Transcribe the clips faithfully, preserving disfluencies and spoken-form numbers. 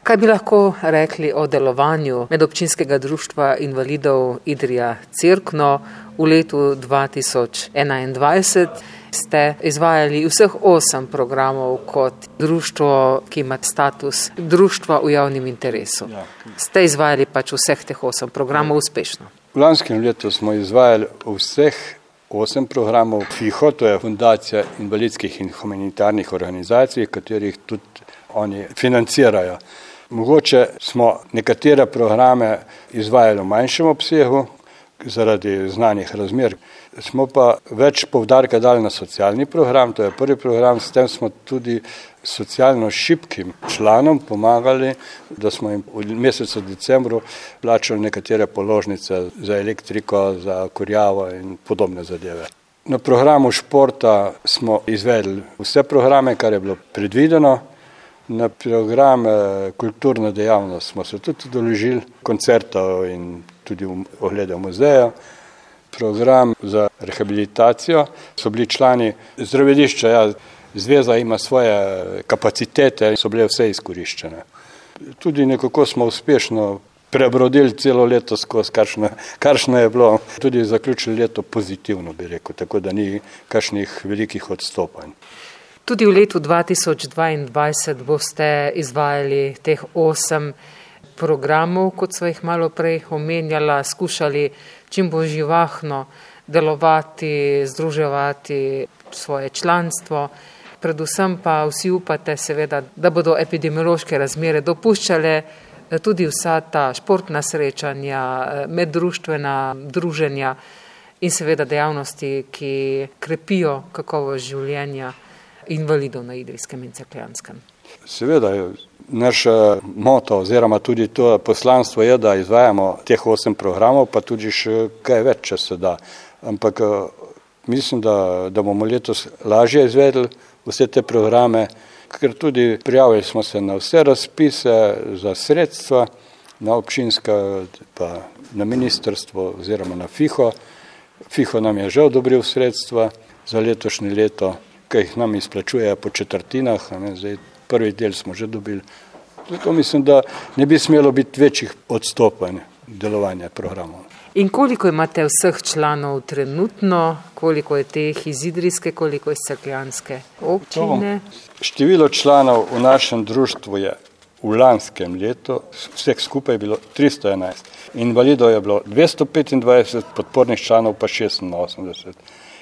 Kaj bi lahko rekli o delovanju medobčinskega društva invalidov Idrija-Cerkno v letu dva tisoč enaindvajset? Ste izvajali vseh osem programov kot društvo, ki ima status društva v javnem interesu. Ja. Ste izvajali pač vseh teh osem programov uspešno? V lanskem letu smo izvajali vseh osem programov FIHO, to je Fundacija invalidskih in humanitarnih organizacij, katerih tudi oni financirajo. Mogoče smo nekatere programe izvajali v manjšem obsegu zaradi znanih razmer. Smo pa več poudarka dali na socialni program, to je prvi program, s tem smo tudi socialno šibkim članom pomagali, da smo jim v mesecu decembru plačali nekatere položnice za elektriko, za kurjavo in podobne zadeve. Na programu športa smo izvedli vse programe, kar je bilo predvideno. Na program kulturna dejavnost smo se tudi udeležili koncertov in tudi oglede muzeja. Program za rehabilitacijo so bili člani zdravilišča, ja, zveza ima svoje kapacitete, so bile vse izkoriščene. Tudi nekako smo uspešno prebrodili celo leto skozi, karšno, karšno je bilo, tudi zaključili leto pozitivno, bi rekel, tako da ni kakšnih velikih odstopanj. Tudi v letu dva tisoč dvaindvajset boste izvajali teh osem programov, kot so jih malo prej omenjala, skušali čim bolj živahno delovati, združevati svoje članstvo. Predvsem pa vsi upate seveda, da bodo epidemiološke razmere dopuščale tudi vsa ta športna srečanja, meddruštvena druženja in seveda dejavnosti, ki krepijo kakovost življenja invalidov na Idrijskem in Cerkljanskem. Seveda, naš moto oziroma tudi to poslanstvo je, da izvajamo teh osem programov, pa tudi še kaj več, če se da. Ampak mislim, da, da bomo letos lažje izvedli vse te programe, ker tudi prijavili smo se na vse razpise za sredstva, na občinska, pa na ministrstvo oziroma na FIHO. FIHO nam je že odobril sredstva za letošnje leto, ki jih nam izplačuje po četrtinah, ne, zdaj prvi del smo že dobili. Zato mislim, da ne bi smelo biti večjih odstopanj delovanja programov. In koliko imate vseh članov trenutno, koliko je teh iz Idrijske, koliko iz Cerkljanske občine? Število članov v našem društvu je v lanskem letu, vseh skupaj je bilo tristo enajst. Invalidov je bilo dvesto petindvajset, podpornih članov pa šestinosemdeset.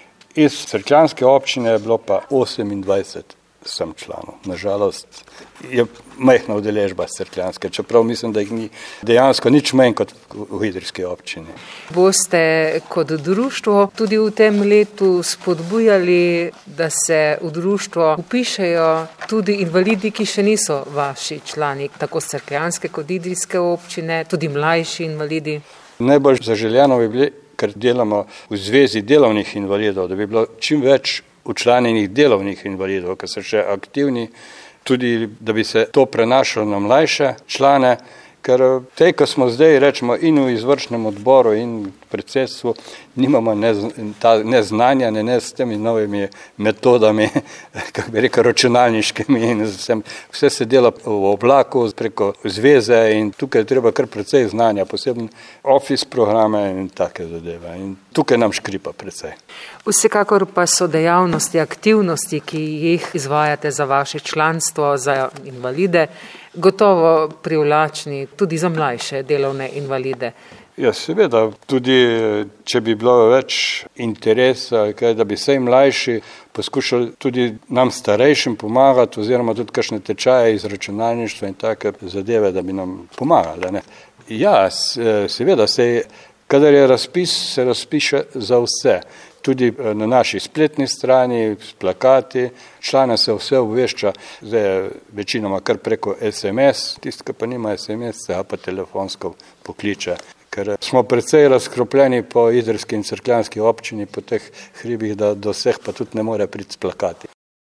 Iz Cerkljanske občine je bilo pa osemindvajset sem članov. Nažalost je majhna udeležba Cerkljanske, čeprav mislim, da jih ni dejansko nič manj kot v Idrijski občini. Boste kot društvo tudi v tem letu spodbujali, da se v društvo vpišejo tudi invalidi, ki še niso vaši člani, tako Cerkljanske kot Idrijske občine, tudi mlajši invalidi? Najbolj zaželjeno bi bili, ker delamo v zvezi delovnih invalidov, da bi bilo čim več učlanjenih delovnih invalidov, ki so še aktivni, tudi da bi se to prenašalo na mlajše člane, ker te, ko smo zdaj, rečemo, in v izvršnem odboru in predsedstvu, nimamo ne, ta, ne znanja, ne, ne s temi novimi metodami, kako bi rekel, računalniškimi in vsem. Vse se dela v oblaku preko zveze in tukaj je treba kar precej znanja, posebno office programe in take zadeve. In tukaj nam škripa precej. Vsekakor pa so dejavnosti, aktivnosti, ki jih izvajate za vaše članstvo, za invalide, gotovo privlačni tudi za mlajše delovne invalide. Ja, seveda, tudi če bi bilo več interesa, kaj, da bi sej mlajši poskušali tudi nam starejšim pomagati oziroma tudi kakšne tečaje iz računalništva in take zadeve, da bi nam pomagali. Ne? Ja, seveda, sej, kadar je razpis, se razpiše za vse. Tudi na naši spletni strani, s plakati, člane se vse obvešča, zdaj večinoma kar preko es em es, tisti, ki pa nima es em es, se pa telefonsko pokliče. Ker smo precej razkropljeni po Idrijski in Cerkljanski občini, po teh hribih, da do vseh pa tudi ne more priti s plakati.